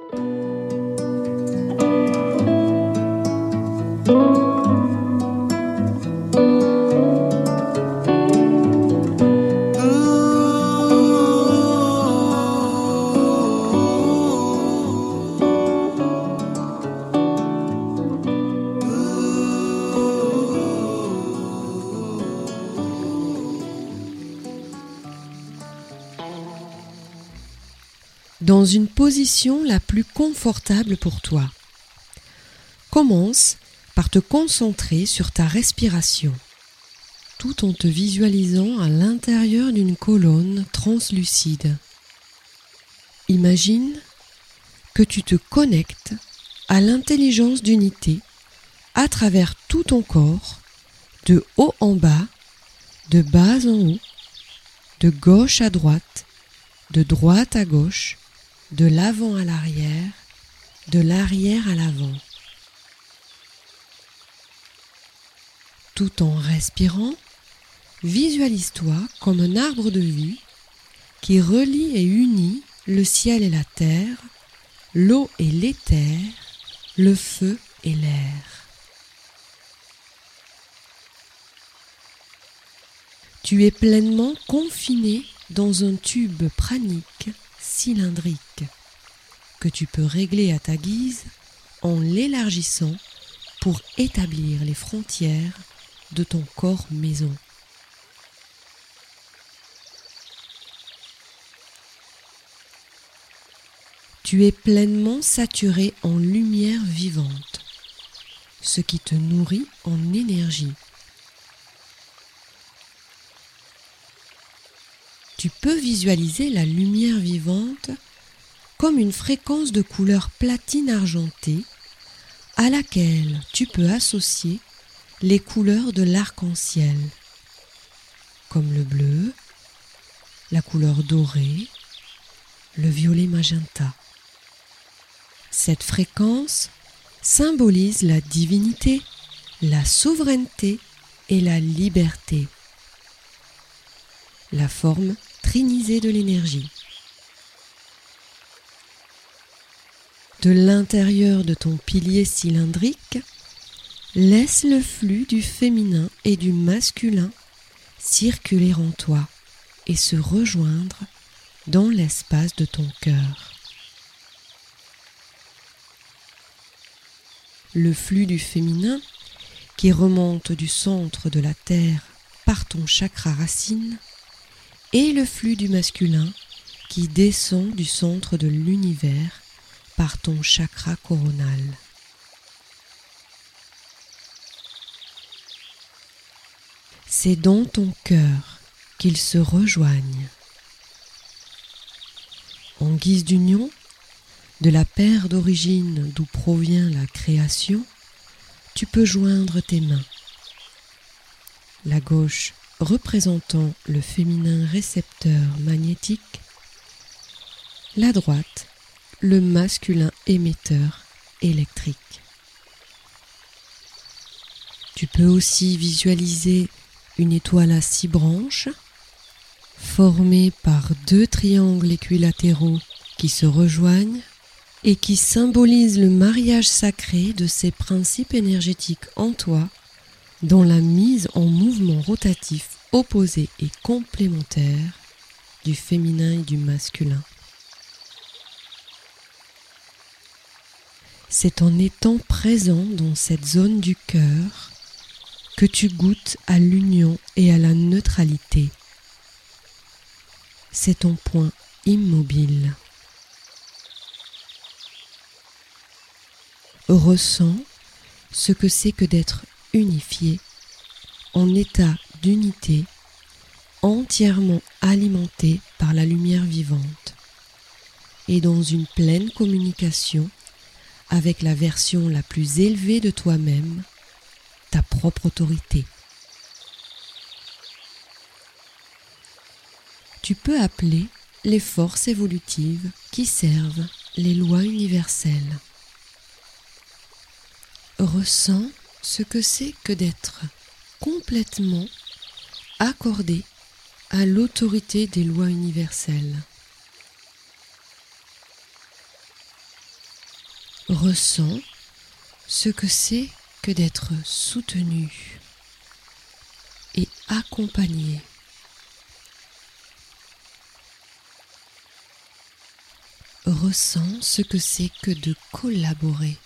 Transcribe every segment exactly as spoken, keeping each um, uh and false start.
Dans une position la plus confortable pour toi. Commence par te concentrer sur ta respiration, tout en te visualisant à l'intérieur d'une colonne translucide. Imagine que tu te connectes à l'intelligence d'unité à travers tout ton corps, de haut en bas, de bas en haut, de gauche à droite, de droite à gauche, de l'avant à l'arrière, de l'arrière à l'avant. Tout en respirant, visualise-toi comme un arbre de vie qui relie et unit le ciel et la terre, l'eau et l'éther, le feu et l'air. Tu es pleinement confiné dans un tube pranique cylindrique que tu peux régler à ta guise en l'élargissant pour établir les frontières de ton corps maison. Tu es pleinement saturé en lumière vivante, ce qui te nourrit en énergie. Tu peux visualiser la lumière vivante comme une fréquence de couleur platine argentée à laquelle tu peux associer les couleurs de l'arc-en-ciel, comme le bleu, la couleur dorée, le violet magenta. Cette fréquence symbolise la divinité, la souveraineté et la liberté, la forme trinisée de l'énergie. De l'intérieur de ton pilier cylindrique, laisse le flux du féminin et du masculin circuler en toi et se rejoindre dans l'espace de ton cœur. Le flux du féminin qui remonte du centre de la terre par ton chakra racine et le flux du masculin qui descend du centre de l'univers par ton chakra coronal. C'est dans ton cœur qu'ils se rejoignent. En guise d'union, de la paire d'origine d'où provient la création, tu peux joindre tes mains. La gauche représentant le féminin récepteur magnétique, la droite le masculin émetteur électrique. Tu peux aussi visualiser une étoile à six branches, formée par deux triangles équilatéraux qui se rejoignent et qui symbolisent le mariage sacré de ces principes énergétiques en toi, dans la mise en mouvement rotatif opposé et complémentaire du féminin et du masculin. C'est en étant présent dans cette zone du cœur que tu goûtes à l'union et à la neutralité. C'est ton point immobile. Ressens ce que c'est que d'être unifié, en état d'unité, entièrement alimenté par la lumière vivante et dans une pleine communication avec la version la plus élevée de toi-même, ta propre autorité. Tu peux appeler les forces évolutives qui servent les lois universelles. Ressens ce que c'est que d'être complètement accordé à l'autorité des lois universelles. Ressens ce que c'est que d'être soutenu et accompagné. Ressens ce que c'est que de collaborer.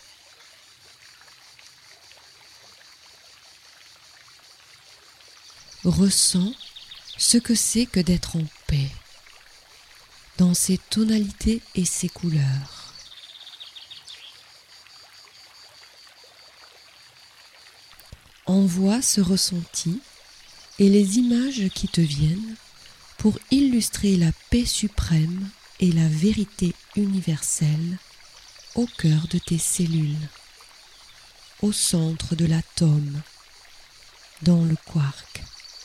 Ressens ce que c'est que d'être en paix, dans ses tonalités et ses couleurs. Envoie ce ressenti et les images qui te viennent pour illustrer la paix suprême et la vérité universelle au cœur de tes cellules, au centre de l'atome, dans le quark.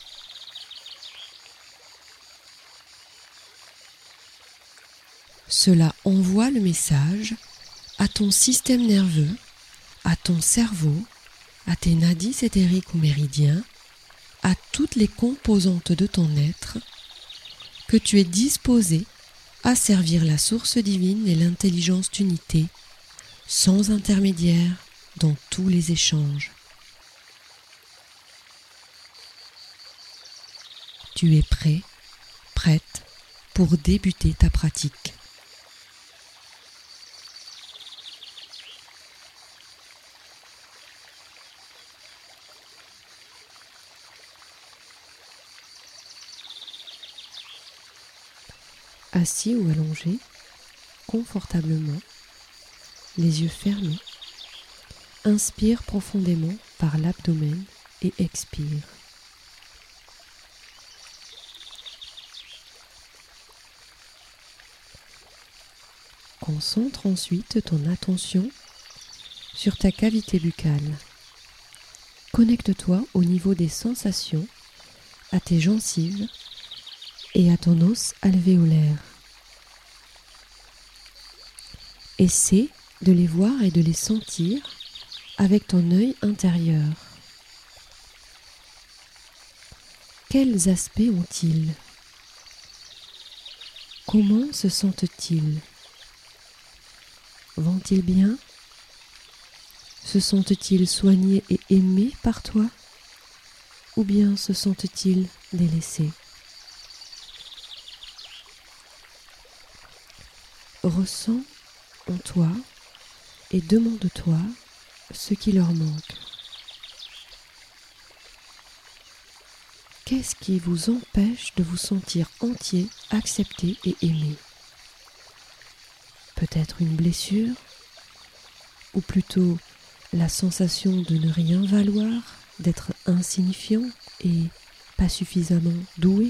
Cela envoie le message à ton système nerveux, à ton cerveau, à tes nadis éthériques ou méridiens, à toutes les composantes de ton être, que tu es disposé à servir la source divine et l'intelligence d'unité, sans intermédiaire dans tous les échanges. Tu es prêt, prête pour débuter ta pratique. Assis ou allongé, confortablement, les yeux fermés, inspire profondément par l'abdomen et expire. Concentre ensuite ton attention sur ta cavité buccale. Connecte-toi au niveau des sensations, à tes gencives et à ton os alvéolaire. Essaie de les voir et de les sentir avec ton œil intérieur. Quels aspects ont-ils? Comment se sentent-ils? Vont-ils bien? Se sentent-ils soignés et aimés par toi? Ou bien se sentent-ils délaissés? Ressens en toi et demande-toi ce qui leur manque. Qu'est-ce qui vous empêche de vous sentir entier, accepté et aimé? Peut-être une blessure, ou plutôt la sensation de ne rien valoir, d'être insignifiant et pas suffisamment doué.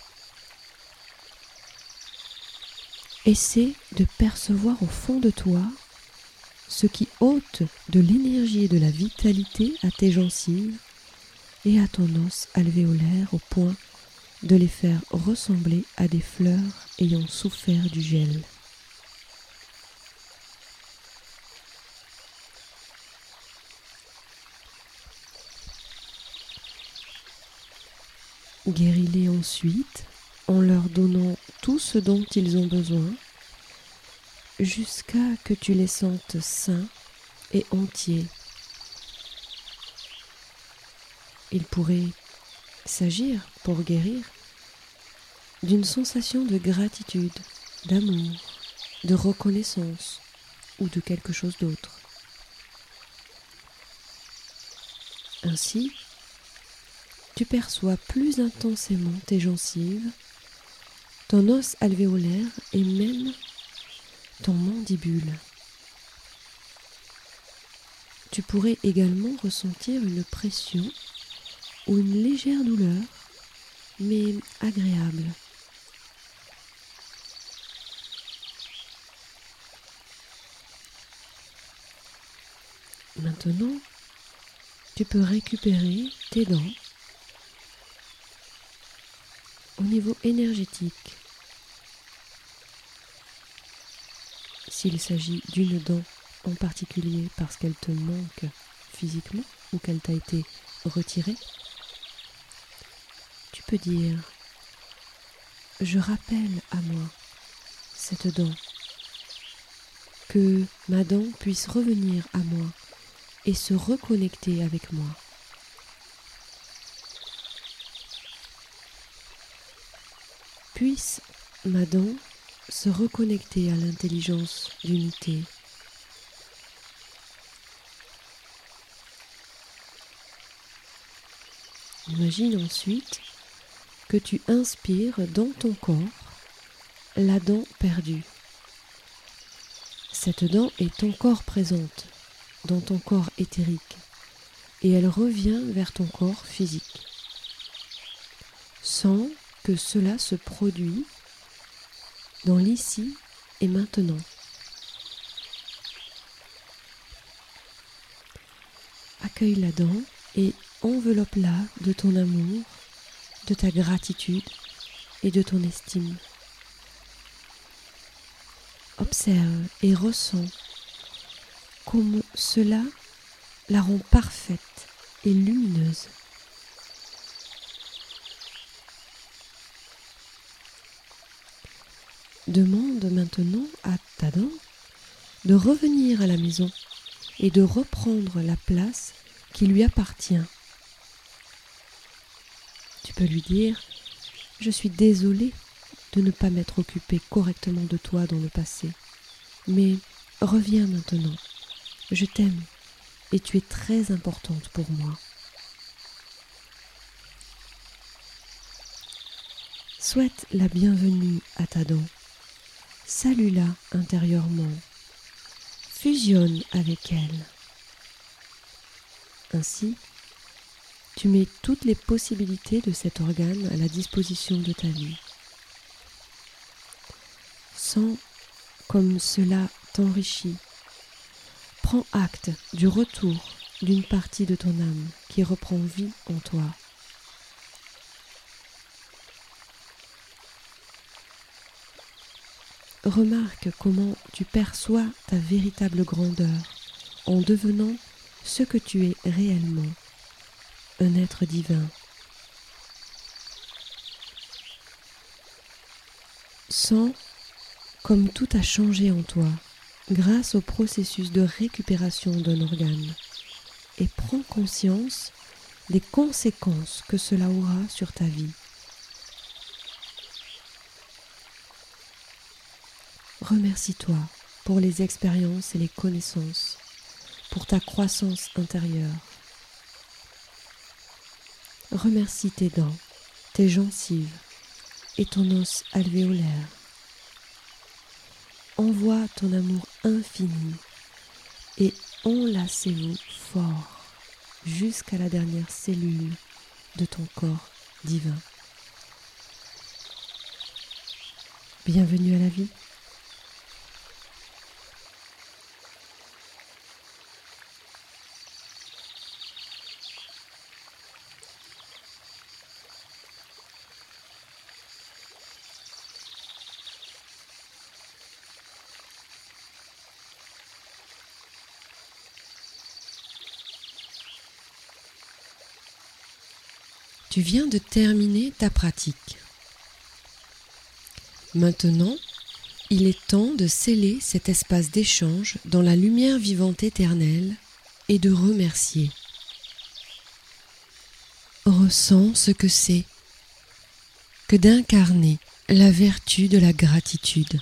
Essaie de percevoir au fond de toi ce qui ôte de l'énergie et de la vitalité à tes gencives et à ton os alvéolaire au point de les faire ressembler à des fleurs ayant souffert du gel. Guéris-les ensuite en leur donnant tout ce dont ils ont besoin jusqu'à que tu les sentes sains et entiers. Il pourrait s'agir, pour guérir, d'une sensation de gratitude, d'amour, de reconnaissance ou de quelque chose d'autre. Ainsi, tu perçois plus intensément tes gencives, ton os alvéolaire et même ton mandibule. Tu pourrais également ressentir une pression ou une légère douleur, mais agréable. Maintenant, tu peux récupérer tes dents au niveau énergétique. S'il s'agit d'une dent en particulier parce qu'elle te manque physiquement ou qu'elle t'a été retirée, tu peux dire « Je rappelle à moi cette dent que ma dent puisse revenir à moi et se reconnecter avec moi. Puisse ma dent se reconnecter à l'intelligence d'unité. Imagine ensuite que tu inspires dans ton corps la dent perdue. Cette dent est encore présente dans ton corps éthérique et elle revient vers ton corps physique. Sens que cela se produit dans l'ici et maintenant. Accueille la dent et enveloppe-la de ton amour, de ta gratitude et de ton estime. Observe et ressens comme cela la rend parfaite et lumineuse. Demande maintenant à ta dent de revenir à la maison et de reprendre la place qui lui appartient. Tu peux lui dire « Je suis désolée de ne pas m'être occupée correctement de toi dans le passé, mais reviens maintenant, je t'aime et tu es très importante pour moi. » Souhaite la bienvenue à ta dent. Salue-la intérieurement. Fusionne avec elle. Ainsi, tu mets toutes les possibilités de cet organe à la disposition de ta vie. Sens comme cela t'enrichit. Prends acte du retour d'une partie de ton âme qui reprend vie en toi. Remarque comment tu perçois ta véritable grandeur en devenant ce que tu es réellement, un être divin. Sens comme tout a changé en toi grâce au processus de récupération d'un organe et prends conscience des conséquences que cela aura sur ta vie. Remercie-toi pour les expériences et les connaissances, pour ta croissance intérieure. Remercie tes dents, tes gencives et ton os alvéolaire. Envoie ton amour infini et enlacez-vous fort jusqu'à la dernière cellule de ton corps divin. Bienvenue à la vie. Tu viens de terminer ta pratique. Maintenant, il est temps de sceller cet espace d'échange dans la lumière vivante éternelle et de remercier. Ressens ce que c'est que d'incarner la vertu de la gratitude.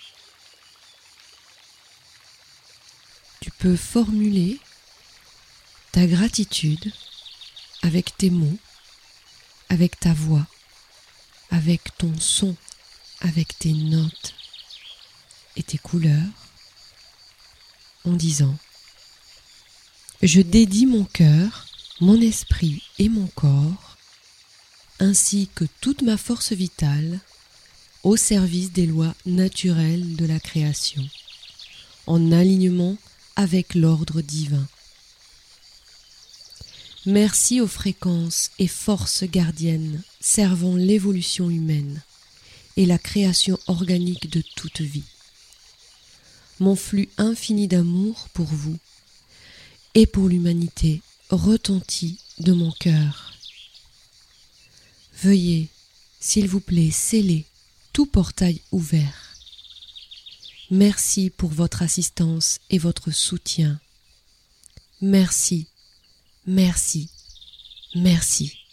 Tu peux formuler ta gratitude avec tes mots, avec ta voix, avec ton son, avec tes notes et tes couleurs, en disant « Je dédie mon cœur, mon esprit et mon corps, ainsi que toute ma force vitale, au service des lois naturelles de la création, en alignement avec l'ordre divin. Merci aux fréquences et forces gardiennes servant l'évolution humaine et la création organique de toute vie. Mon flux infini d'amour pour vous et pour l'humanité retentit de mon cœur. Veuillez, s'il vous plaît, sceller tout portail ouvert Merci pour votre assistance et votre soutien. Merci, merci, merci.